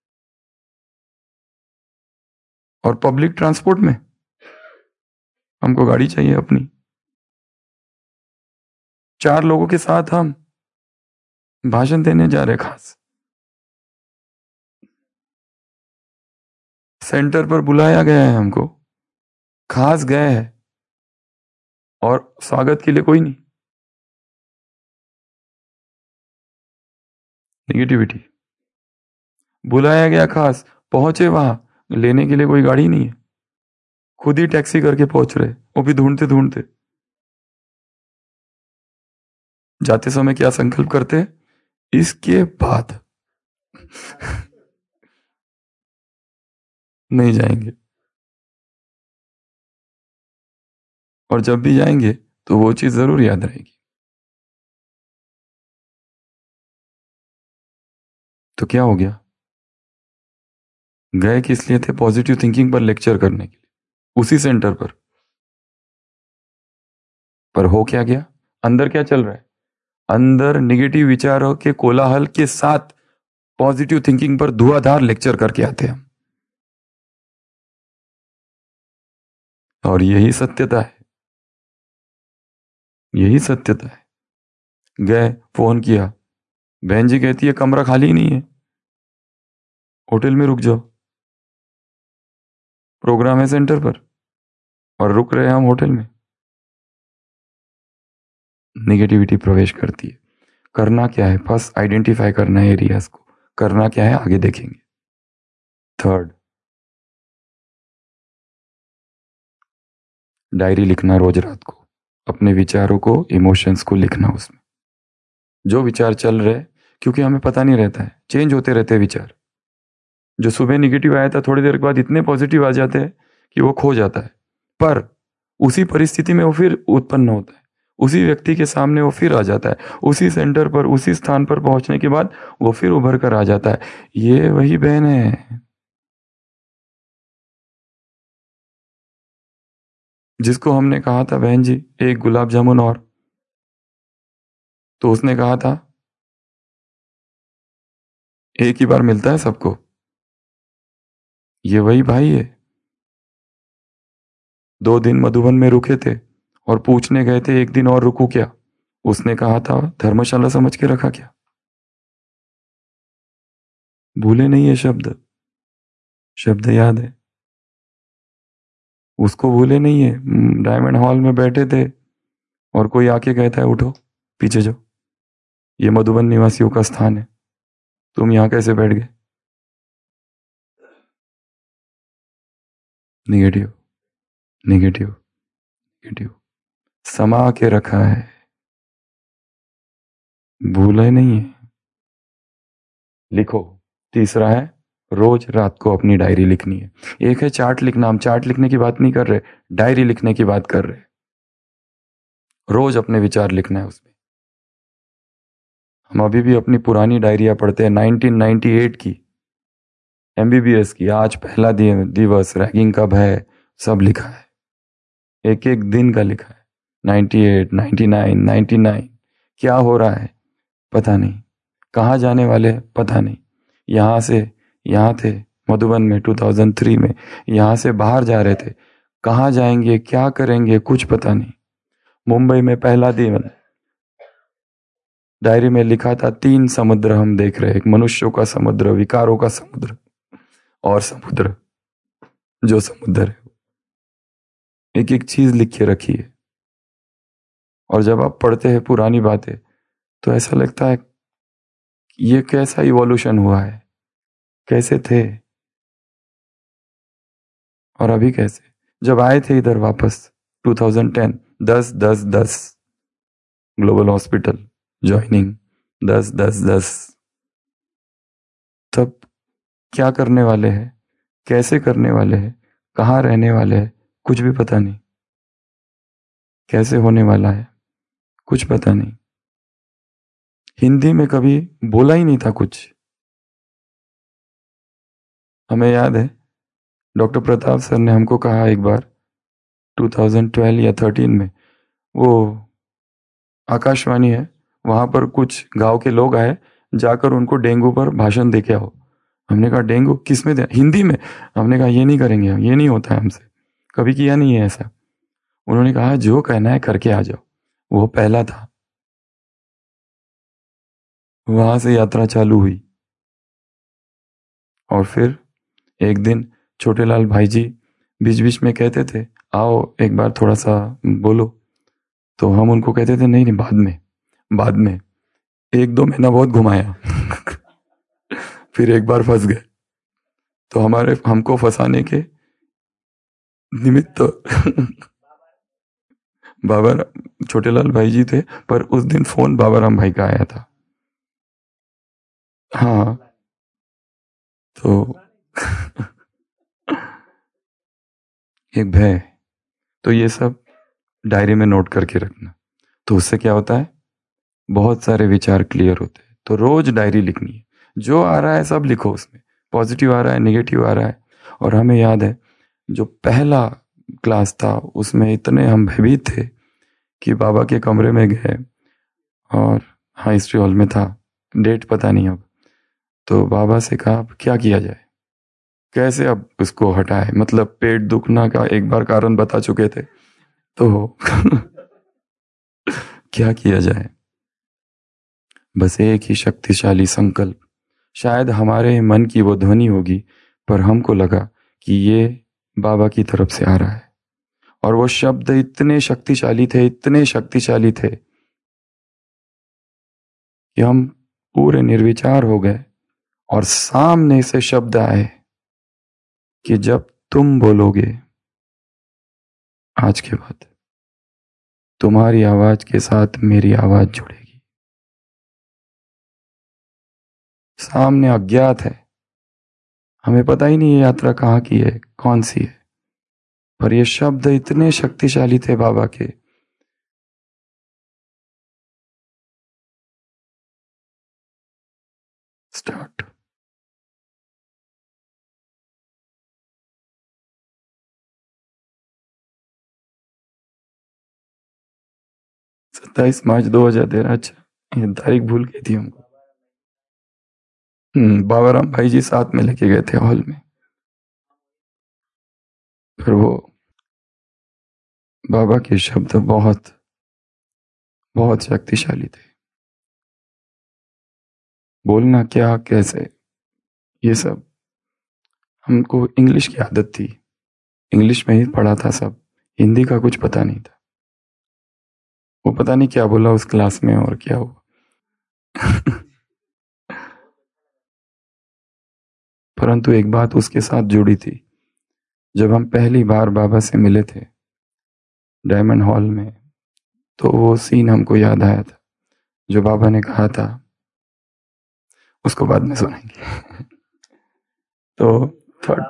और पब्लिक ट्रांसपोर्ट में, हमको गाड़ी चाहिए अपनी, 4 लोगों के साथ हम भाषण देने जा रहे, खास सेंटर पर बुलाया गया है हमको, खास गए हैं और स्वागत के लिए कोई नहीं, निगेटिविटी। बुलाया गया खास, पहुंचे वहां, लेने के लिए कोई गाड़ी नहीं है, खुद ही टैक्सी करके पहुंच रहे, वो भी ढूंढते ढूंढते। जाते समय क्या संकल्प करते हैं, इसके बाद नहीं जाएंगे, और जब भी जाएंगे तो वो चीज जरूर याद रहेगी। तो क्या हो गया, गए किस लिए थे, पॉजिटिव थिंकिंग पर लेक्चर करने के लिए, उसी सेंटर पर हो क्या गया, अंदर क्या चल रहा है, अंदर निगेटिव विचारों के कोलाहल के साथ पॉजिटिव थिंकिंग पर धुआंधार लेक्चर करके आते हैं। और यही सत्यता है, यही सत्यता है। गए, फोन किया, बहन जी कहती है कमरा खाली ही नहीं है, होटल में रुक जाओ, प्रोग्राम है सेंटर पर और रुक रहे हैं हम होटल में। निगेटिविटी प्रवेश करती है। करना क्या है, फर्स्ट आइडेंटिफाई करना है एरियाज को, करना क्या है आगे देखेंगे। थर्ड, डायरी लिखना रोज रात को, अपने विचारों को, इमोशंस को लिखना, उसमें जो विचार चल रहे, क्योंकि हमें पता नहीं रहता है, चेंज होते रहते हैं विचार। जो सुबह निगेटिव आया था थोड़ी देर के बाद इतने पॉजिटिव आ जाते हैं कि वो खो जाता है, पर उसी परिस्थिति में वो फिर उत्पन्न होता है, उसी व्यक्ति के सामने वो फिर आ जाता है, उसी सेंटर पर, उसी स्थान पर पहुंचने के बाद वो फिर उभर कर आ जाता है। ये वही बहन है जिसको हमने कहा था बहन जी एक गुलाब जामुन और, तो उसने कहा था एक ही बार मिलता है सबको। ये वही भाई है, 2 दिन मधुबन में रुके थे और पूछने गए थे एक दिन और रुकू क्या, उसने कहा था धर्मशाला समझ के रखा क्या। भूले नहीं ये शब्द, शब्द याद है, उसको भूले नहीं है। डायमंड हॉल में बैठे थे और कोई आके कहता है उठो पीछे जाओ, ये मधुबन निवासियों का स्थान है, तुम यहां कैसे बैठ गए? निगेटिव, निगेटिव, निगेटिव समा के रखा है, भूला ही नहीं है। लिखो। तीसरा है रोज रात को अपनी डायरी लिखनी है। एक है चार्ट लिखना, हम चार्ट लिखने की बात नहीं कर रहे, डायरी लिखने की बात कर रहे। रोज अपने विचार लिखना है उसमें। हम अभी भी अपनी पुरानी डायरिया पढ़ते हैं, 1998 की, एमबीबीएस की, आज पहला दिवस, रैगिंग कब है, सब लिखा है, एक एक दिन का लिखा है। 98, 99, 99, क्या हो रहा है पता नहीं, कहाँ जाने वाले हैं पता नहीं। यहाँ से यहाँ थे मधुबन में 2003 में, यहाँ से बाहर जा रहे थे, कहाँ जाएंगे क्या करेंगे कुछ पता नहीं। मुंबई में पहला दिन, डायरी में लिखा था 3 समुद्र हम देख रहे, एक मनुष्यों का समुद्र, विकारों का समुद्र, और समुद्र, जो समुद्र है। एक एक चीज लिख के रखी है। और जब आप पढ़ते हैं पुरानी बातें तो ऐसा लगता है ये कैसा इवोल्यूशन हुआ है, कैसे थे और अभी कैसे। जब आए थे इधर वापस 2010, 10 10 10 ग्लोबल हॉस्पिटल ज्वाइनिंग, 10 10 10, तब क्या करने वाले हैं, कैसे करने वाले हैं, कहाँ रहने वाले हैं, कुछ भी पता नहीं, कैसे होने वाला है कुछ पता नहीं। हिंदी में कभी बोला ही नहीं था कुछ। हमें याद है डॉक्टर प्रताप सर ने हमको कहा एक बार 2012 या 13 में, वो आकाशवाणी है, वहां पर कुछ गांव के लोग आए, जाकर उनको डेंगू पर भाषण दे के आओ। हमने कहा डेंगू किस में दे, हिंदी में। हमने कहा ये नहीं करेंगे, ये नहीं होता है हमसे, कभी किया नहीं है ऐसा। उन्होंने कहा जो कहना है करके आ जाओ। वो पहला था। वहां से यात्रा चालू हुई। और फिर एक दिन छोटेलाल भाई जी बीच बीच में कहते थे आओ एक बार थोड़ा सा बोलो, तो हम उनको कहते थे नहीं नहीं बाद में, बाद में। 1-2 महीना बहुत घुमाया फिर एक बार फंस गए। तो हमारे हमको फंसाने के निमित्त बाबा छोटेलाल भाई जी थे, पर उस दिन फोन बाबा राम भाई का आया था। हाँ तो एक भय, तो ये सब डायरी में नोट करके रखना, तो उससे क्या होता है बहुत सारे विचार क्लियर होते हैं। तो रोज डायरी लिखनी है, जो आ रहा है सब लिखो उसमें, पॉजिटिव आ रहा है नेगेटिव आ रहा है। और हमें याद है जो पहला क्लास था उसमें इतने हम भयभीत थे कि बाबा के कमरे में गए, और हाँ हिस्ट्री हॉल में था, डेट पता नहीं अब। तो बाबा से कहा अब क्या किया जाए, कैसे अब उसको हटाए, मतलब पेट दुखना का एक बार कारण बता चुके थे, तो क्या किया जाए। बस एक ही शक्तिशाली संकल्प, शायद हमारे मन की वो ध्वनि होगी, पर हमको लगा कि ये बाबा की तरफ से आ रहा है। और वो शब्द इतने शक्तिशाली थे, इतने शक्तिशाली थे कि हम पूरे निर्विचार हो गए। और सामने से शब्द आए कि जब तुम बोलोगे आज के बाद तुम्हारी आवाज के साथ मेरी आवाज जुड़ेगी। सामने अज्ञात है, हमें पता ही नहीं ये यात्रा कहाँ की है कौन सी है, पर ये शब्द इतने शक्तिशाली थे बाबा के। स्टार्ट। 27 मार्च 2013। अच्छा ये तारीख भूल गई थी हमको। बाबाराम भाई जी साथ में लेके गए थे हॉल में। फिर वो बाबा के शब्द बहुत बहुत शक्तिशाली थे। बोलना क्या कैसे ये सब हमको इंग्लिश की आदत थी, इंग्लिश में ही पढ़ा था सब, हिंदी का कुछ पता नहीं था। वो पता नहीं क्या बोला उस क्लास में और क्या हुआ। परंतु एक बात उसके साथ जुड़ी थी। जब हम पहली बार बाबा से मिले थे डायमंड हॉल में, तो वो सीन हमको याद आया था जो बाबा ने कहा था, उसको बाद में सुनेंगे। तो थर्ड,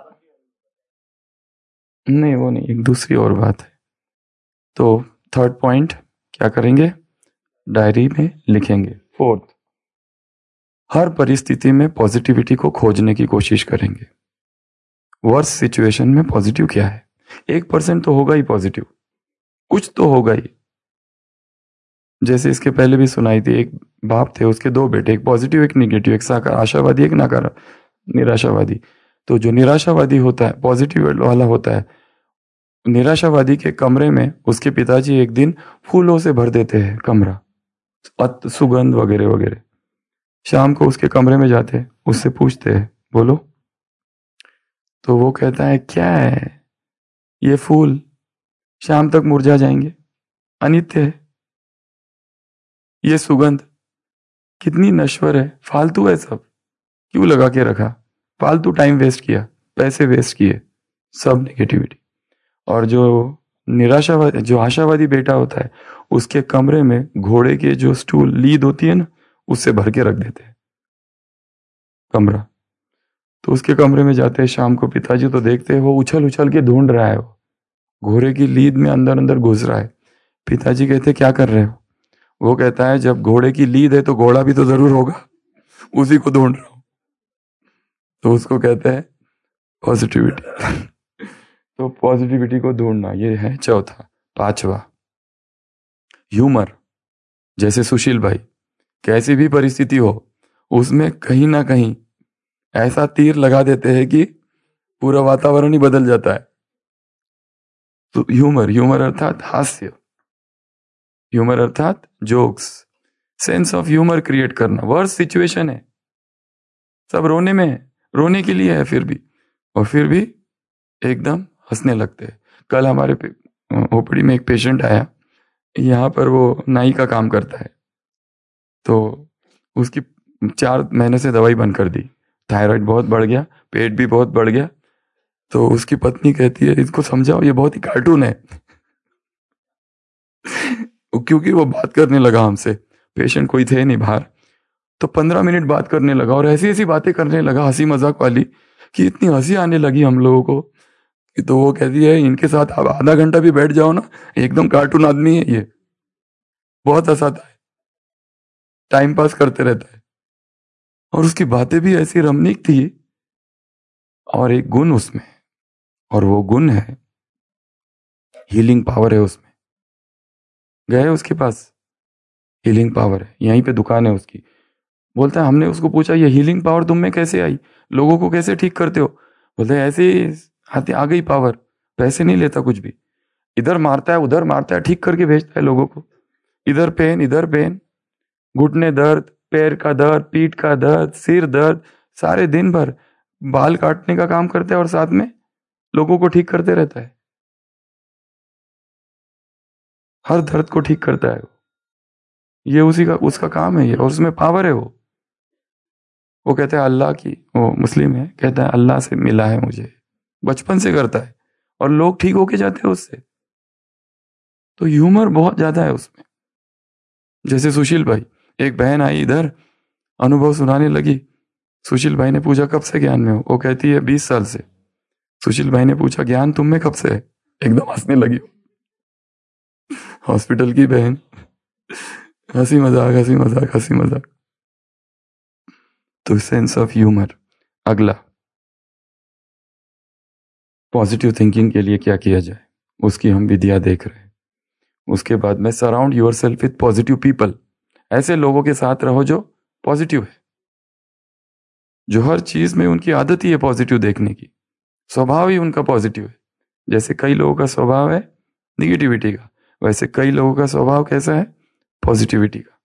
नहीं वो नहीं, एक दूसरी और बात है। तो थर्ड पॉइंट क्या करेंगे, डायरी में लिखेंगे। फोर्थ, हर परिस्थिति में पॉजिटिविटी को खोजने की कोशिश करेंगे। वर्स्ट सिचुएशन में पॉजिटिव क्या है, 1% तो होगा ही पॉजिटिव, कुछ तो होगा ही। जैसे इसके पहले भी सुनाई थी, एक बाप थे, उसके 2 बेटे, एक पॉजिटिव एक निगेटिव, एक आशावादी एक नकार निराशावादी। तो जो निराशावादी होता है, पॉजिटिव वाला होता है, निराशावादी के कमरे में उसके पिताजी एक दिन फूलों से भर देते हैं कमरा, सुगंध वगैरह वगैरह। शाम को उसके कमरे में जाते, उससे पूछते हैं बोलो, तो वो कहता है क्या है ये फूल, शाम तक मुरझा जाएंगे, अनित्य है। ये सुगंध कितनी नश्वर है, फालतू है, सब क्यों लगा के रखा, फालतू टाइम वेस्ट किया, पैसे वेस्ट किए, सब नेगेटिविटी। और जो निराशावादी, जो आशावादी बेटा होता है, उसके कमरे में घोड़े के जो स्टूल लीद होती है ना, उससे भर के रख देते हैं कमरा। तो उसके कमरे में जाते हैं शाम को पिताजी, तो देखते हैं वो उछल उछल के ढूंढ रहा है, वो घोड़े की लीद में अंदर अंदर घुस रहा है। पिताजी कहते क्या कर रहे हो, वो कहता है जब घोड़े की लीद है तो घोड़ा भी तो जरूर होगा, उसी को ढूंढ रहा हूं। तो उसको कहते हैं पॉजिटिविटी। तो पॉजिटिविटी को ढूंढना, ये है चौथा। पांचवा, ह्यूमर। जैसे सुशील भाई, कैसी भी परिस्थिति हो उसमें कहीं ना कहीं ऐसा तीर लगा देते हैं कि पूरा वातावरण ही बदल जाता है। तो ह्यूमर, ह्यूमर अर्थात हास्य, ह्यूमर अर्थात jokes, sense of humour create करना। वर्स्ट सिचुएशन है, सब रोने में है, रोने के लिए है फिर भी, और फिर भी एकदम हंसने लगते हैं। कल हमारे ओपीडी में एक पेशेंट आया, यहाँ पर वो नाई का काम करता है, तो उसकी 4 महीने से दवाई बंद कर दी, थायराइड बहुत बढ़ गया, पेट भी बहुत बढ़ गया। तो उसकी पत्नी कहती है इसको समझाओ, ये बहुत ही कार्टून है। क्योंकि वो बात करने लगा हमसे, पेशेंट कोई थे नहीं बाहर, तो 15 मिनट बात करने लगा और ऐसी ऐसी बातें करने लगा हंसी मजाक वाली, कि इतनी हंसी आने लगी हम लोगों को। तो वो कहती है इनके साथ आप आधा घंटा भी बैठ जाओ ना, एकदम कार्टून आदमी है ये, बहुत हंसाता है, टाइम पास करते रहता है। और उसकी बातें भी ऐसी रमणीक थी, और एक गुण उसमें, और वो गुण है हीलिंग पावर है उसमें। गए उसके पास, हीलिंग पावर है, यहीं पे दुकान है उसकी। बोलता है, हमने उसको पूछा ये हीलिंग पावर तुम में कैसे आई, लोगों को कैसे ठीक करते हो। बोलते हैं ऐसे ही आती आ गई पावर, पैसे नहीं लेता कुछ भी, इधर मारता है उधर मारता है, ठीक करके भेजता है लोगों को। इधर पेन, घुटने दर्द, पैर का दर्द, पीठ का दर्द, सिर दर्द, सारे दिन भर बाल काटने का काम करता है और साथ में लोगों को ठीक करते रहता है, हर दर्द को ठीक करता है। ये उसी का उसका काम है ये, और उसमें पावर है। वो कहता है अल्लाह की, वो मुस्लिम है, कहता है अल्लाह से मिला है मुझे, बचपन से करता है और लोग ठीक होके जाते हैं उससे। तो ह्यूमर बहुत ज्यादा है उसमें। जैसे सुशील भाई, एक बहन आई इधर, अनुभव सुनाने लगी। सुशील भाई ने पूछा कब से ज्ञान में हो, वो कहती है 20 साल से। सुशील भाई ने पूछा ज्ञान तुम में कब से है, एकदम हंसने लगी। हॉस्पिटल की बहन, हंसी मजाक हंसी मजाक हंसी मजाक। तो सेंस ऑफ ह्यूमर। अगला, पॉजिटिव थिंकिंग के लिए क्या किया जाए, उसकी हम विधियां देख रहे हैं। उसके बाद में surround yourself with positive people. ऐसे लोगों के साथ रहो जो पॉजिटिव है, जो हर चीज में उनकी आदत ही है पॉजिटिव देखने की, स्वभाव ही उनका पॉजिटिव है। जैसे कई लोगों का स्वभाव है निगेटिविटी का, वैसे कई लोगों का स्वभाव कैसा है, पॉजिटिविटी का।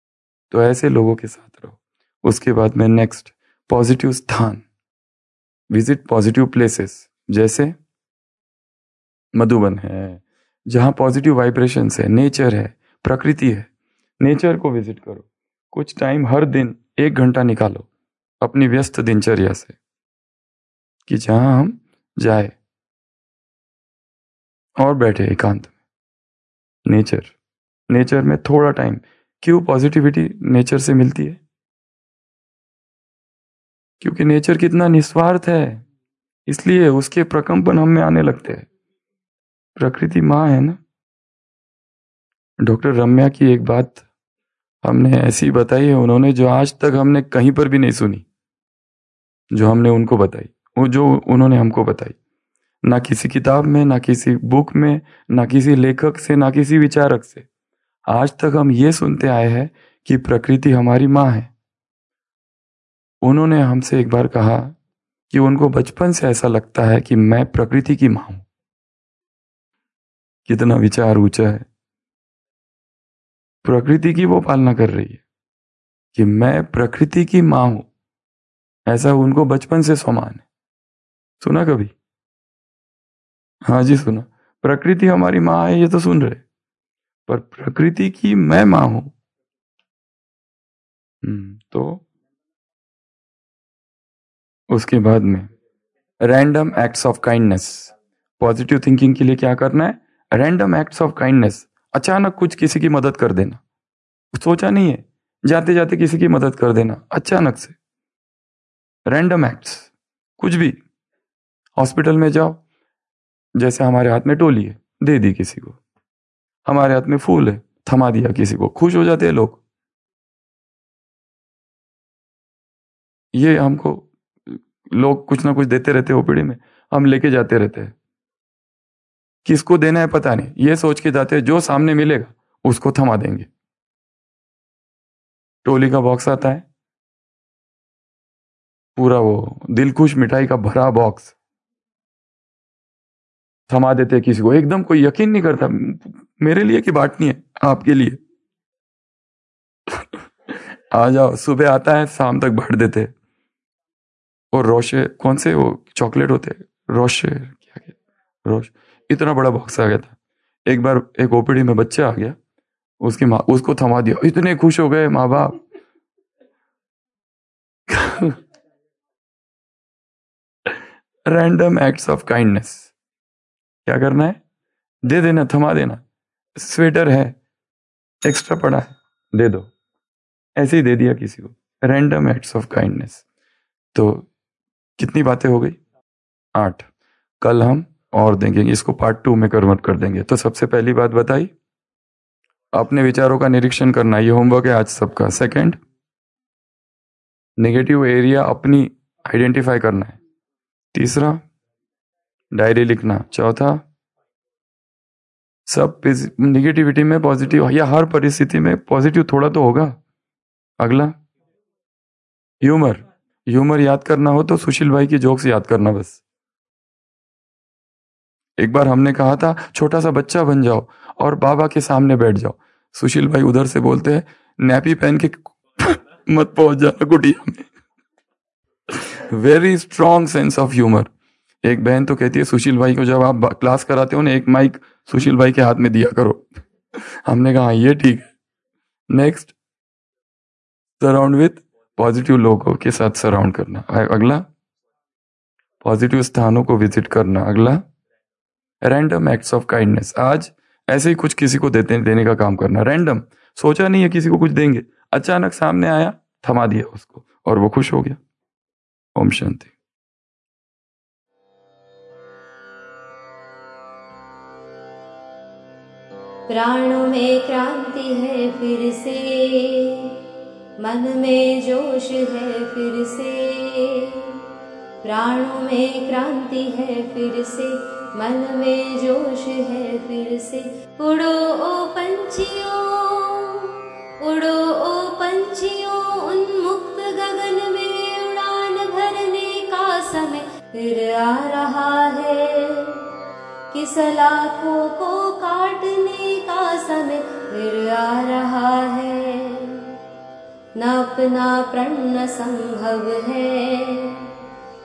तो ऐसे लोगों के साथ रहो। उसके बाद में नेक्स्ट, पॉजिटिव स्थान, विजिट पॉजिटिव प्लेसेस, जैसे मधुबन है, जहाँ पॉजिटिव वाइब्रेशंस है, नेचर है, प्रकृति है। नेचर को विजिट करो, कुछ टाइम हर दिन 1 घंटा निकालो अपनी व्यस्त दिनचर्या से कि जहाँ हम जाए और बैठे एकांत में। नेचर में थोड़ा टाइम। क्यों पॉजिटिविटी नेचर से मिलती है? क्योंकि नेचर कितना निस्वार्थ है, इसलिए उसके प्रकंपन हम में आने लगते हैं। प्रकृति माँ है ना। डॉक्टर रम्या की एक बात हमने ऐसी बताई है उन्होंने, जो आज तक हमने कहीं पर भी नहीं सुनी, जो हमने उनको बताई, वो जो उन्होंने हमको बताई, ना किसी किताब में, ना किसी बुक में, ना किसी लेखक से, ना किसी विचारक से। आज तक हम ये सुनते आए हैं कि प्रकृति हमारी माँ है। उन्होंने हमसे एक बार कहा कि उनको बचपन से ऐसा लगता है कि मैं प्रकृति की माँ हूं। कितना विचार ऊंचा है। प्रकृति की वो पालना कर रही है कि मैं प्रकृति की माँ हूं, ऐसा उनको बचपन से सम्मान है। सुना कभी? हाँ जी सुना। प्रकृति हमारी माँ है ये तो सुन रहे, पर प्रकृति की मैं माँ हूं। तो उसके बाद में random acts of kindness. Positive thinking के लिए क्या करना है? Random acts of kindness. अचानक कुछ किसी की मदद कर देना, सोचा नहीं है, जाते जाते किसी की मदद कर देना अचानक से। रैंडम एक्ट्स, कुछ भी। हॉस्पिटल में जाओ, जैसे हमारे हाथ में टोली है, दे दी किसी को। हमारे हाथ में फूल है, थमा दिया किसी को, खुश हो जाते हैं लोग। ये हमको लोग कुछ ना कुछ देते रहते हैं ओपीडी में, हम लेके जाते रहते हैं। किसको देना है पता नहीं, ये सोच के जाते हैं जो सामने मिलेगा उसको थमा देंगे। टोली का बॉक्स आता है, पूरा वो दिलखुश मिठाई का भरा बॉक्स, थमा देते हैं किसी को। एकदम कोई यकीन नहीं करता, मेरे लिए की बांटनी है, आपके लिए। आ जाओ। सुबह आता है, शाम तक बांट देते हैं। और रोशे, कौन से वो चॉकलेट होते हैं, रोशे, क्या क्या, रोश, इतना बड़ा बॉक्स आ गया था। एक बार एक ओपीडी में बच्चा आ गया, उसकी माँ उसको थमा दिया, इतने खुश हो गए माँ बाप। Random acts of kindness. क्या करना है? दे देना, थमा देना। स्वेटर है, एक्स्ट्रा पड़ा है, दे दो, ऐसे ही दे दिया किसी को। Random acts of kindness. तो कितनी बातें हो गई? 8। कल हम और देंगे, इसको पार्ट 2 में कन्वर्ट कर देंगे। तो सबसे पहली बात बताई, अपने विचारों का निरीक्षण करना, ये होमवर्क है आज सबका। सेकंड, नेगेटिव एरिया अपनी आइडेंटिफाई करना है। तीसरा, डायरी लिखना। चौथा, सब निगेटिविटी में पॉजिटिव, या हर परिस्थिति में पॉजिटिव थोड़ा तो होगा। अगला, ह्यूमर याद करना हो तो सुशील भाई की जोक्स याद करना बस। एक बार हमने कहा था छोटा सा बच्चा बन जाओ और बाबा के सामने बैठ जाओ। सुशील भाई उधर से बोलते हैं, नैपी पहन के मत पहुंच जाना कुटिया में। Very strong sense of humour. एक बहन तो कहती है सुशील भाई को जब आप क्लास कराते हो ना, एक माइक सुशील भाई के हाथ में दिया करो। हमने कहा ये ठीक है। नेक्स्ट, सराउंड विथ पॉजिटिव लोगों के साथ सराउंड करना। अगला, पॉजिटिव स्थानों को विजिट करना। अगला, रैंडम एक्ट्स ऑफ काइंडनेस। आज ऐसे ही कुछ किसी को देने का काम करना। रैंडम, सोचा नहीं है किसी को कुछ देंगे, अचानक सामने आया, थमा दिया उसको और वो खुश हो गया। ओम शांति। प्राणों में क्रांति है फिर से, मन में जोश है फिर से। प्राणों में क्रांति है फिर से, मन में जोश है फिर से। उड़ो ओ पंछियों, उड़ो ओ पंछियों, उन्मुक्त गगन में उड़ान भरने का समय फिर आ रहा है। कि सलाखों को काटने का समय फिर आ रहा है। न अपना प्रण संभव है,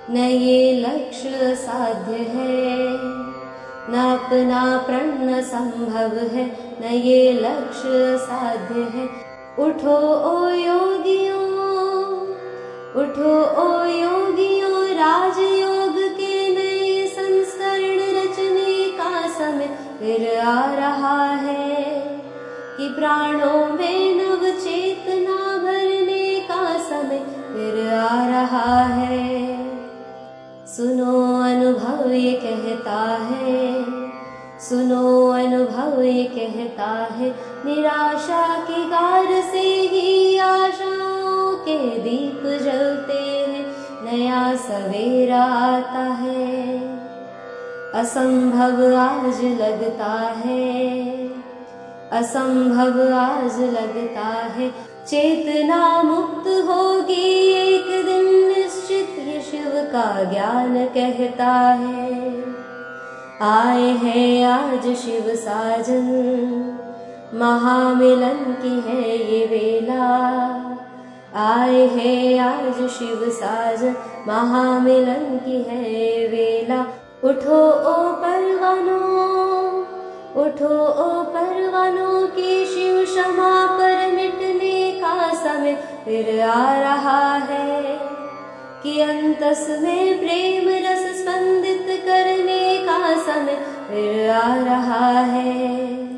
न ये लक्ष्य साध्य है, न अपना प्रण संभव है, न ये लक्ष्य साध्य है। उठो ओ योगियों, उठो ओ योगियों, राजयोग के नए संस्करण रचने का समय फिर आ रहा है, कि प्राणों में नव चेतना भरने का समय फिर आ रहा है। सुनो अनुभव ये कहता है, सुनो अनुभव ये कहता है, निराशा की गार से ही आशाओं के दीप जलते हैं, नया सवेरा आता है। असंभव आज लगता है, असंभव आज लगता है, चेतना मुक्त होगी एक दिन निश्चित, ये शिव का ज्ञान कहता है। आए हैं आज शिव साजन, महामिलन की है ये वेला। आए हैं आज शिव साजन, महामिलन की है ये वेला। उठो ओ परवानों, उठो ओ परवानों, की शिव क्षमा पर मिटने का समय फिर आ रहा है, कि अंतस में प्रेम रस स्पंदित करने का समय फिर आ रहा है।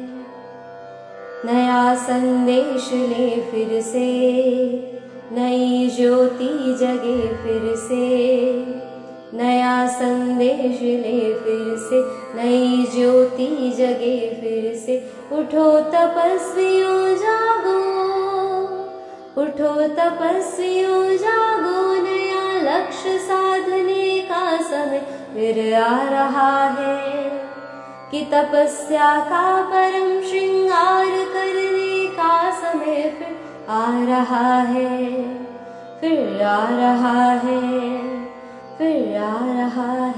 नया संदेश ले फिर से, नई ज्योति जगे फिर से, नया संदेश ले फिर से, नई ज्योति जगे फिर से। उठो तपस्वियों जागो, उठो तपस्वियों जागो, नया लक्ष्य साधने का समय फिर आ रहा है, कि तपस्या का परम श्रृंगार करने का समय फिर आ रहा है, फिर आ रहा है, फिर आ रहा है।